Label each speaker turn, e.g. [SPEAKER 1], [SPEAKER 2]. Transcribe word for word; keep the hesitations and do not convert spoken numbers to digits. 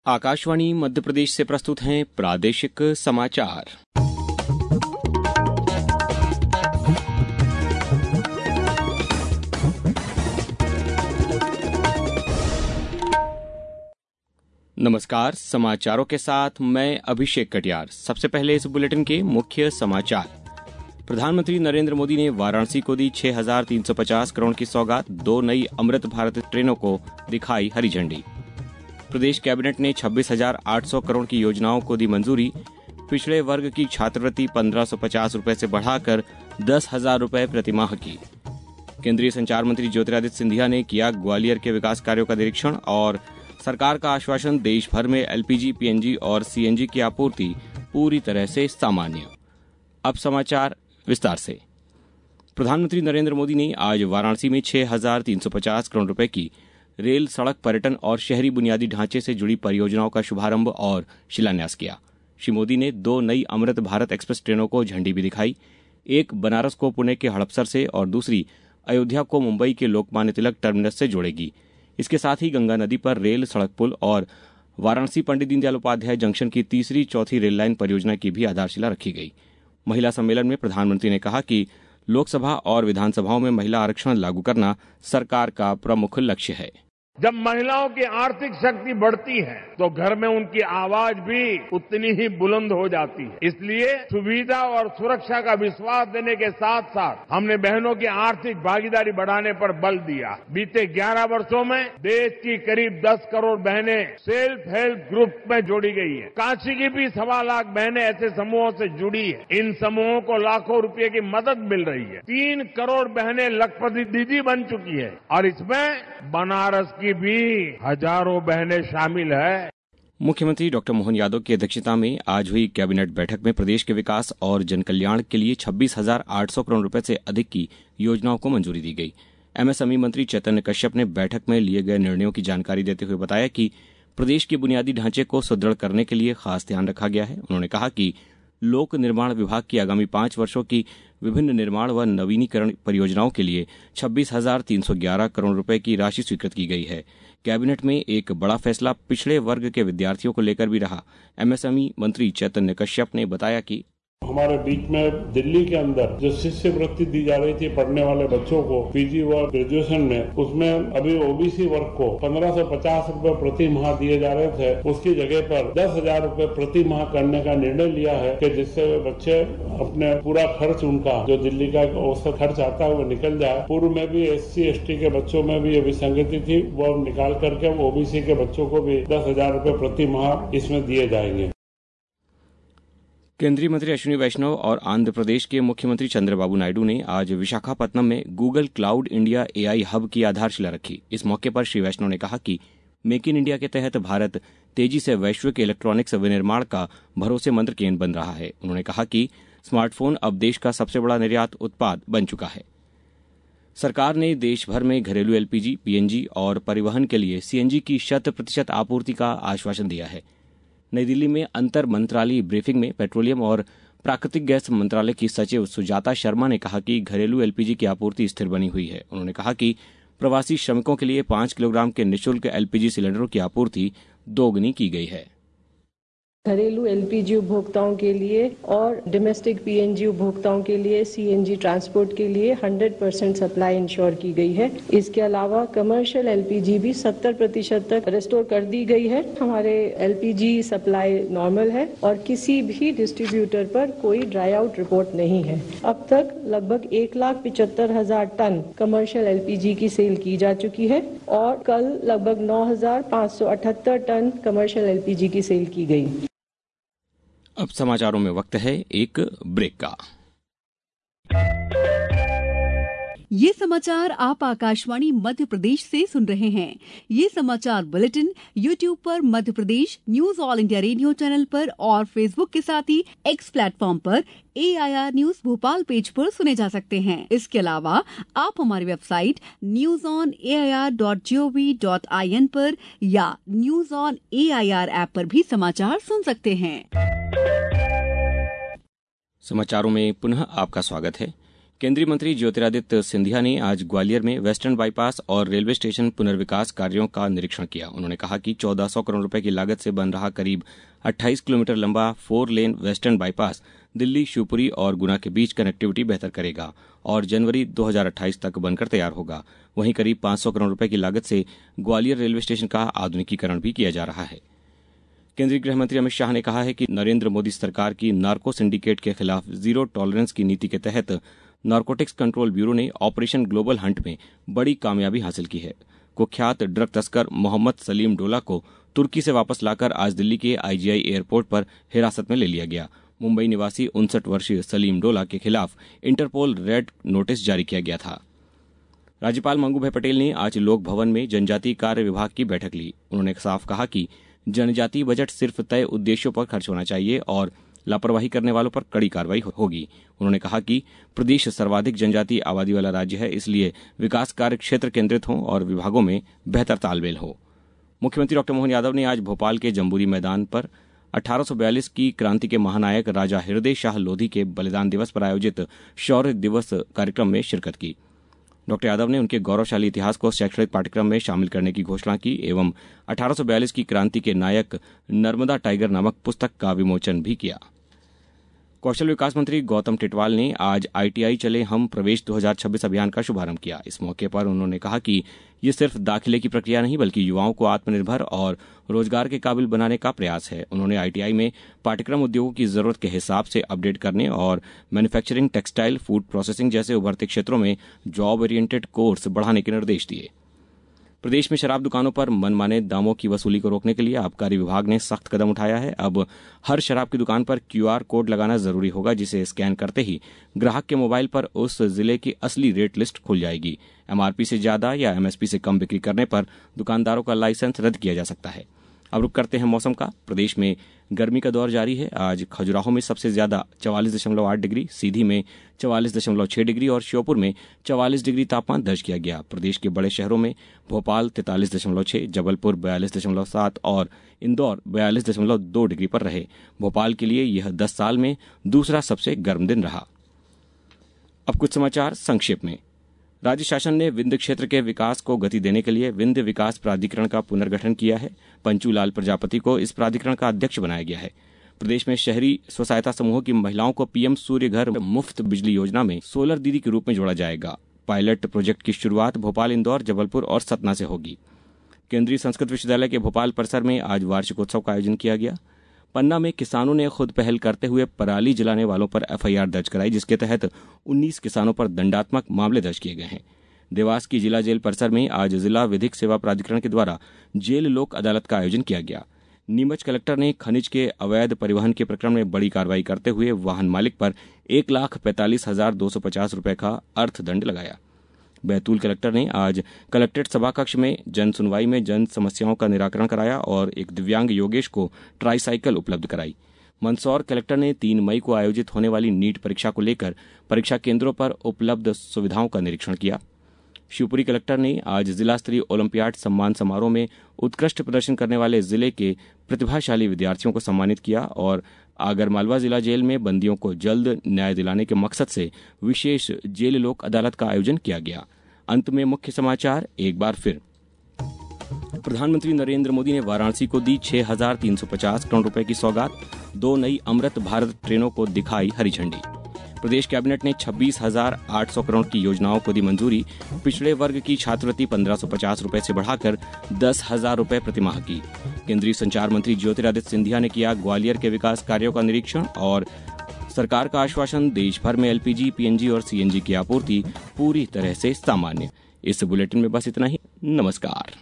[SPEAKER 1] आकाशवाणी मध्य प्रदेश से प्रस्तुत हैं प्रादेशिक समाचार। नमस्कार, समाचारों के साथ मैं अभिषेक कटियार। सबसे पहले इस बुलेटिन के मुख्य समाचार। प्रधानमंत्री नरेंद्र मोदी ने वाराणसी को दी छह हजार तीन सौ पचास करोड़ की सौगात। दो नई अमृत भारत ट्रेनों को दिखाई हरी झंडी। प्रदेश कैबिनेट ने छब्बीस हजार आठ सौ करोड़ की योजनाओं को दी मंजूरी। पिछड़े वर्ग की छात्रवृत्ति पंद्रह सौ पचास रूपये से बढ़ाकर दस हजार रूपये प्रतिमाह की। केंद्रीय संचार मंत्री ज्योतिरादित्य सिंधिया ने किया ग्वालियर के विकास कार्यों का निरीक्षण। और सरकार का आश्वासन, देश भर में एलपीजी, पीएनजी और सीएनजी की आपूर्ति पूरी तरह से सामान्य। अब समाचार विस्तार से। प्रधानमंत्री नरेंद्र मोदी ने आज वाराणसी में छह हजार तीन सौ पचास करोड़ रुपए की रेल, सड़क, पर्यटन और शहरी बुनियादी ढांचे से जुड़ी परियोजनाओं का शुभारंभ और शिलान्यास किया। श्री मोदी ने दो नई अमृत भारत एक्सप्रेस ट्रेनों को झंडी भी दिखाई। एक बनारस को पुणे के हड़पसर से और दूसरी अयोध्या को मुंबई के लोकमान्य तिलक टर्मिनस से जोड़ेगी। इसके साथ ही गंगा नदी पर रेल, सड़क पुल और वाराणसी पंडित दीनदयाल उपाध्याय जंक्शन की तीसरी चौथी रेल लाइन परियोजना की भी आधारशिला रखी गई। महिला सम्मेलन में प्रधानमंत्री ने कहा कि लोकसभा और विधानसभाओं में महिला आरक्षण लागू करना सरकार का प्रमुख लक्ष्य है।
[SPEAKER 2] जब महिलाओं की आर्थिक शक्ति बढ़ती है तो घर में उनकी आवाज भी उतनी ही बुलंद हो जाती है। इसलिए सुविधा और सुरक्षा का विश्वास देने के साथ साथ हमने बहनों की आर्थिक भागीदारी बढ़ाने पर बल दिया। बीते ग्यारह वर्षों में देश की करीब दस करोड़ बहनें सेल्फ हेल्प ग्रुप में जोड़ी गई है। काशी की भी सवा लाख बहनें ऐसे समूहों से जुड़ी है। इन समूहों को लाखों रुपए की मदद मिल रही है। तीन करोड़ बहनें लखपति दीदी बन चुकी है और इसमें बनारस की भी हजारों बहनें शामिल है।
[SPEAKER 1] मुख्यमंत्री डॉक्टर मोहन यादव की अध्यक्षता में आज हुई कैबिनेट बैठक में प्रदेश के विकास और जनकल्याण के लिए छब्बीस हजार आठ सौ करोड़ रुपए से अधिक की योजनाओं को मंजूरी दी गई। एमएसएमई मंत्री चैतन्य कश्यप ने बैठक में लिए गए निर्णयों की जानकारी देते हुए बताया कि प्रदेश के बुनियादी ढांचे को सुदृढ़ करने के लिए खास ध्यान रखा गया है। उन्होंने कहा कि लोक निर्माण विभाग की आगामी पांच वर्षों की विभिन्न निर्माण व नवीनीकरण परियोजनाओं के लिए छब्बीस हजार तीन सौ ग्यारह करोड़ रुपए की राशि स्वीकृत की गई है। कैबिनेट में एक बड़ा फैसला पिछड़े वर्ग के विद्यार्थियों को लेकर भी रहा। एमएसएमई मंत्री चैतन्य कश्यप ने बताया कि
[SPEAKER 3] हमारे बीच में दिल्ली के अंदर जो शिष्यवृत्ति दी जा रही थी पढ़ने वाले बच्चों को पीजी व ग्रेजुएशन में, उसमें अभी ओबीसी वर्ग को पंद्रह सौ पचास रूपये प्रति माह दिए जा रहे थे। उसकी जगह पर दस हजार रूपये प्रति माह करने का निर्णय लिया है कि जिससे बच्चे अपने पूरा खर्च, उनका जो दिल्ली का औसत खर्च आता है वो निकल जाए। पूर्व में भी एस सी एस टी के बच्चों में भी ये विसंगति थी, वो निकाल करके ओबीसी के बच्चों को भी दस हजार रूपये प्रति माह इसमें दिए जाएंगे।
[SPEAKER 1] केंद्रीय मंत्री अश्विनी वैष्णव और आंध्र प्रदेश के मुख्यमंत्री चंद्रबाबू नायडू ने आज विशाखापत्तनम में Google cloud India AI hub की आधारशिला रखी। इस मौके पर श्री वैष्णव ने कहा कि मेक इन इंडिया के तहत भारत तेजी से वैश्विक इलेक्ट्रॉनिक्स विनिर्माण का भरोसेमंद केंद्र बन रहा है। उन्होंने कहा कि स्मार्टफोन अब देश का सबसे बड़ा निर्यात उत्पाद बन चुका है। सरकार ने देश भर में घरेलू एलपीजी, पीएनजी और परिवहन के लिए सीएनजी की शत प्रतिशत आपूर्ति का आश्वासन दिया है। नई दिल्ली में अंतर मंत्रालयी ब्रीफिंग में पेट्रोलियम और प्राकृतिक गैस मंत्रालय की सचिव सुजाता शर्मा ने कहा कि घरेलू एलपीजी की आपूर्ति स्थिर बनी हुई है। उन्होंने कहा कि प्रवासी श्रमिकों के लिए पांच किलोग्राम के निःशुल्क एलपीजी सिलेंडरों की आपूर्ति दोगुनी की गई है।
[SPEAKER 4] घरेलू एलपीजी उपभोक्ताओं के लिए और डोमेस्टिक पीएनजी उपभोक्ताओं के लिए सीएनजी ट्रांसपोर्ट के लिए सौ परसेंट सप्लाई इंश्योर की गई है। इसके अलावा कमर्शियल एलपीजी भी सत्तर प्रतिशत तक रिस्टोर कर दी गई है। हमारे एलपीजी सप्लाई नॉर्मल है और किसी भी डिस्ट्रीब्यूटर पर कोई ड्राई आउट रिपोर्ट नहीं है। अब तक लगभग एक लाख पिचहत्तर हजार टन कमर्शियल एलपीजी की सेल की जा चुकी है और कल लगभग नौ हजार पाँच सौ अठहत्तर टन कमर्शियल एलपीजी की सेल की गई।
[SPEAKER 1] अब समाचारों में वक्त है एक ब्रेक का।
[SPEAKER 5] ये समाचार आप आकाशवाणी मध्य प्रदेश से सुन रहे हैं। ये समाचार बुलेटिन यूट्यूब पर Madhya Pradesh news All India Radio channel पर और फेसबुक के साथ ही एक्स प्लेटफॉर्म पर एआईआर न्यूज भोपाल पेज पर सुने जा सकते हैं। इसके अलावा आप हमारी website news on AIR dot GOV dot IN पर या न्यूज ऑन एआईआर ऐप पर भी समाचार सुन सकते हैं।
[SPEAKER 1] समाचारों में पुनः आपका स्वागत है। केंद्रीय मंत्री ज्योतिरादित्य सिंधिया ने आज ग्वालियर में वेस्टर्न बाईपास और रेलवे स्टेशन पुनर्विकास कार्यों का निरीक्षण किया। उन्होंने कहा कि चौदह सौ करोड़ रुपए की लागत से बन रहा करीब अट्ठाईस किलोमीटर लंबा four lane western bypass Delhi, Shivpuri और गुना के बीच कनेक्टिविटी बेहतर करेगा और जनवरी दो हज़ार अट्ठाईस तक बनकर तैयार होगा। वहीं करीब पांच सौ करोड़ रुपए की लागत से ग्वालियर रेलवे स्टेशन का आधुनिकीकरण भी किया जा रहा है। केंद्रीय गृह मंत्री अमित शाह ने कहा है कि नरेंद्र मोदी सरकार की नार्को सिंडिकेट के खिलाफ जीरो टॉलरेंस की नीति के तहत नारकोटिक्स कंट्रोल ब्यूरो ने ऑपरेशन ग्लोबल हंट में बड़ी कामयाबी हासिल की है। कुख्यात ड्रग तस्कर मोहम्मद सलीम डोला को तुर्की से वापस लाकर आज दिल्ली के आईजीआई एयरपोर्ट पर हिरासत में ले लिया गया। मुंबई निवासी उनसठ वर्षीय सलीम डोला के खिलाफ इंटरपोल रेड नोटिस जारी किया गया था। राज्यपाल मंगूभाई पटेल ने आज लोक भवन में जनजातीय कार्य विभाग की बैठक ली। उन्होंने साफ कहा कि जनजातीय बजट सिर्फ तय उद्देश्यों पर खर्च होना चाहिए और लापरवाही करने वालों पर कड़ी कार्रवाई होगी। उन्होंने कहा कि प्रदेश सर्वाधिक जनजातीय आबादी वाला राज्य है, इसलिए विकास कार्य क्षेत्र केंद्रित हों और विभागों में बेहतर तालमेल हो। मुख्यमंत्री डॉक्टर मोहन यादव ने आज भोपाल के जम्बूरी मैदान पर अठारह सौ बयालीस की क्रांति के महानायक राजा हृदय शाह लोधी के बलिदान दिवस पर आयोजित शौर्य दिवस कार्यक्रम में शिरकत की। डॉक्टर यादव ने उनके गौरवशाली इतिहास को शैक्षणिक पाठ्यक्रम में शामिल करने की घोषणा की एवं अठारह सौ बयालीस की क्रांति के नायक नर्मदा टाइगर नामक पुस्तक का विमोचन भी किया। कौशल विकास मंत्री गौतम टिटवाल ने आज आईटीआई चले हम प्रवेश दो हज़ार छब्बीस अभियान का शुभारंभ किया। इस मौके पर उन्होंने कहा कि ये सिर्फ दाखिले की प्रक्रिया नहीं बल्कि युवाओं को आत्मनिर्भर और रोजगार के काबिल बनाने का प्रयास है। उन्होंने आईटीआई में पाठ्यक्रम उद्योगों की जरूरत के हिसाब से अपडेट करने और मैन्युफैक्चरिंग, टेक्सटाइल, फूड प्रोसेसिंग जैसे उभरते क्षेत्रों में जॉब ओरिएंटेड कोर्स बढ़ाने के निर्देश दिए। प्रदेश में शराब दुकानों पर मनमाने दामों की वसूली को रोकने के लिए आबकारी विभाग ने सख्त कदम उठाया है। अब हर शराब की दुकान पर क्यूआर कोड लगाना जरूरी होगा, जिसे स्कैन करते ही ग्राहक के मोबाइल पर उस जिले की असली रेट लिस्ट खुल जाएगी। एमआरपी से ज्यादा या एमएसपी से कम बिक्री करने पर दुकानदारों का लाइसेंस रद्द किया जा सकता है। अब रुक करते हैं मौसम का। प्रदेश में गर्मी का दौर जारी है। आज खजुराहो में सबसे ज्यादा चवालीस दशमलव आठ डिग्री, सीधी में चवालीस दशमलव छह डिग्री और श्योपुर में चवालीस डिग्री तापमान दर्ज किया गया। प्रदेश के बड़े शहरों में भोपाल तैंतालीस दशमलव छह, जबलपुर बयालीस दशमलव सात और इंदौर बयालीस दशमलव दो डिग्री पर रहे। भोपाल के लिए यह दस साल में दूसरा सबसे गर्म दिन रहा। अब कुछ समाचार संक्षेप में। राज्य शासन ने विंध्य क्षेत्र के विकास को गति देने के लिए विंध्य विकास प्राधिकरण का पुनर्गठन किया है। पंचू लाल प्रजापति को इस प्राधिकरण का अध्यक्ष बनाया गया है। प्रदेश में शहरी स्व सहायता समूहों की महिलाओं को पीएम सूर्य घर मुफ्त बिजली योजना में सोलर दीदी के रूप में जोड़ा जाएगा। पायलट प्रोजेक्ट की शुरुआत भोपाल, इंदौर, जबलपुर और सतना से होगी। केंद्रीय संस्कृत विश्वविद्यालय के भोपाल परिसर में आज वार्षिकोत्सव का आयोजन किया गया। पन्ना में किसानों ने खुद पहल करते हुए पराली जलाने वालों पर एफआईआर दर्ज कराई, जिसके तहत उन्नीस किसानों पर दंडात्मक मामले दर्ज किए गए हैं। देवास की जिला जेल परिसर में आज जिला विधिक सेवा प्राधिकरण के द्वारा जेल लोक अदालत का आयोजन किया गया। नीमच कलेक्टर ने खनिज के अवैध परिवहन के प्रकरण में बड़ी कार्रवाई करते हुए वाहन मालिक पर एक लाख पैंतालीस हजार दो सौ पचास रूपये का अर्थदंड लगाया। बैतूल कलेक्टर ने आज कलेक्ट्रेट सभाकक्ष में जन सुनवाई में जन समस्याओं का निराकरण कराया और एक दिव्यांग योगेश को ट्राईसाइकिल उपलब्ध कराई। मंदसौर कलेक्टर ने तीन मई को आयोजित होने वाली नीट परीक्षा को लेकर परीक्षा केंद्रों पर उपलब्ध सुविधाओं का निरीक्षण किया। शिवपुरी कलेक्टर ने आज जिला स्तरीय ओलंपियाड सम्मान समारोह में उत्कृष्ट प्रदर्शन करने वाले जिले के प्रतिभाशाली विद्यार्थियों को सम्मानित किया और आगरमालवा जिला जेल में बंदियों को जल्द न्याय दिलाने के मकसद से विशेष जेल लोक अदालत का आयोजन किया गया। अंत में मुख्य समाचार एक बार फिर। प्रधानमंत्री नरेंद्र मोदी ने वाराणसी को दी छह हजार तीन सौ पचास करोड़ रुपए की सौगात। दो नई अमृत भारत ट्रेनों को दिखाई हरी झंडी। प्रदेश कैबिनेट ने छब्बीस हजार आठ सौ करोड़ की योजनाओं को दी मंजूरी। पिछड़े वर्ग की छात्रवृत्ति पंद्रह सौ पचास रूपये से बढ़ाकर दस हजार रूपये प्रतिमाह की। केंद्रीय संचार मंत्री ज्योतिरादित्य सिंधिया ने किया ग्वालियर के विकास कार्यों का निरीक्षण और सरकार का आश्वासन, देश भर में एलपीजी, पीएनजी और सीएनजी की आपूर्ति पूरी तरह से सामान्य। इस बुलेटिन में बस इतना ही। नमस्कार।